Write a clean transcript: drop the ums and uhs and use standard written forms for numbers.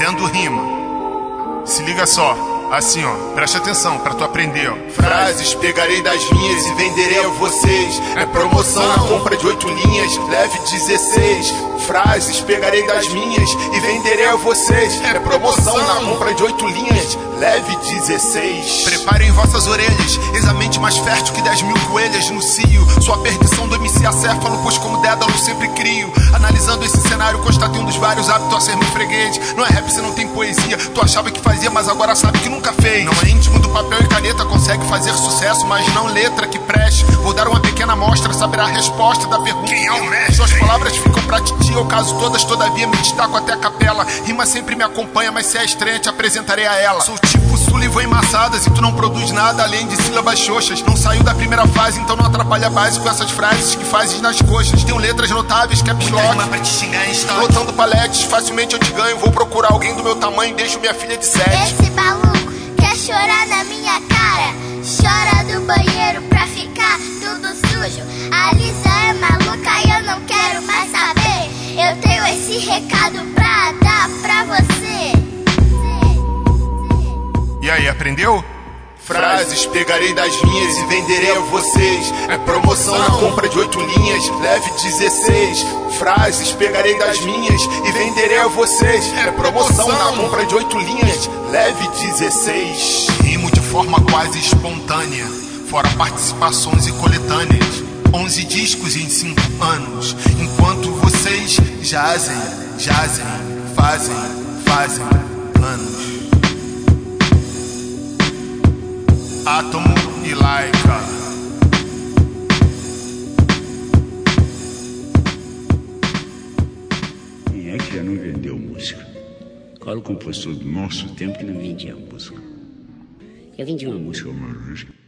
Vendo rima. Se liga só, assim ó, preste atenção pra tu aprender, ó. Frases pegarei das minhas e venderei a vocês. É promoção na compra de 8 linhas, leve 16. Frases pegarei das minhas e venderei a vocês. É promoção na compra de 8 linhas, leve 16. Preparem vossas orelhas, eis a mente mais fértil que 10 mil coelhas no cio. Sua perdição do MC acéfalo, pois como Dédalo sempre crio. Analisando esse cenário, constatei um dos vários hábitos a ser meu freguês. Não é rap, você não tem poesia. Tu achava que fazia, mas agora sabe que nunca fez. Não é íntimo do papel e caneta, consegue fazer sucesso, mas não letra que preste. Vou dar uma pequena amostra, saberá a resposta da pergunta. Quem é o mestre? Suas palavras ficam pra titi, eu caso todas, todavia me destaco até a capela. Rima sempre me acompanha, mas se é estranha te apresentarei a ela. Sou tipo Sullivan em maçadas e tu não produz nada além de sílabas xoxas. Não saiu da primeira fase, então não atrapalha a base com essas frases que fazes nas coxas. Tenho letras notáveis, caps lock, pra te xingar em estoque. lotando paletes, facilmente eu te ganho. Vou procurar alguém do meu tamanho e deixo minha filha de 7. Esse maluco quer chorar na minha cara. Chora do banheiro pra ficar tudo sujo. A Lisa é maluca e eu não quero mais saber. Eu tenho esse recado pra dar pra você. E aí, aprendeu? Frases pegarei das minhas e venderei a vocês. É promoção na compra de 8 linhas, leve 16. Frases pegarei das minhas e venderei a vocês. É promoção na compra de 8 linhas, leve 16. Rimo de forma quase espontânea, fora participações e coletâneas. 11 discos em 5 anos, enquanto vocês jazem, fazem planos. Átomo e Laika. Quem é que já não vendeu música? Qual era o compositor do nosso tempo que não vendia música? Eu vendi uma música. Uma música.